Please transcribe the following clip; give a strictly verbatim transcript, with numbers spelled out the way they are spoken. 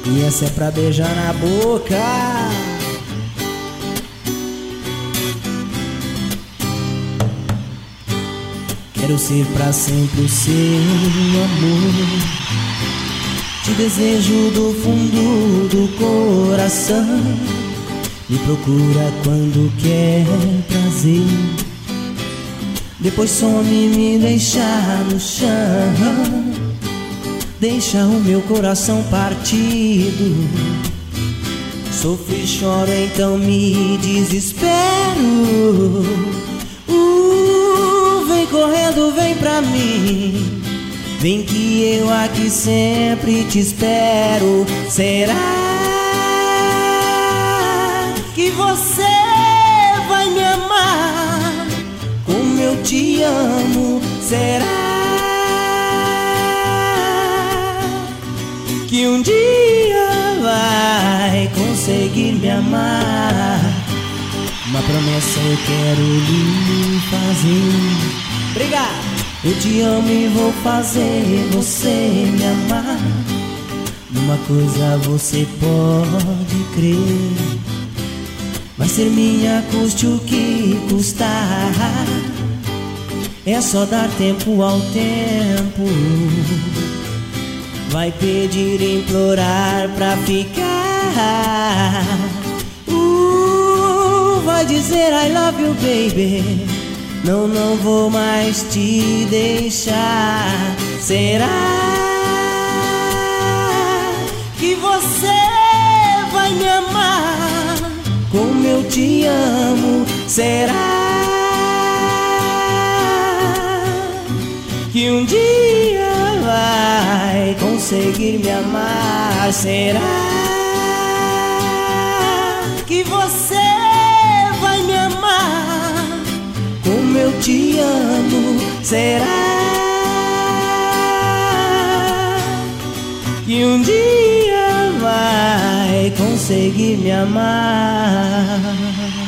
E essa é pra beijar na boca. Quero ser pra sempre o seu amor. Te desejo do fundo do coração. Me procura quando quer prazer. Depois some e me deixa no chão. Deixa o meu coração partido. Sofro e choro, então me desespero. uh, Vem correndo, vem pra mim. Vem que eu aqui sempre te espero. Será que você vai me amar como eu te amo? Será que um dia vai conseguir me amar? Uma promessa eu quero lhe fazer. Obrigado! Eu te amo e vou fazer você me amar. Numa coisa você pode crer, vai ser minha custe o que custar. É só dar tempo ao tempo. Vai pedir, implorar pra ficar. uh, Vai dizer I love you baby. Não, não vou mais te deixar. Será que você vai me amar como eu te amo? Será que um dia vai conseguir me amar? Será que você vai me amar como eu te amo? Será que um dia vai conseguir me amar?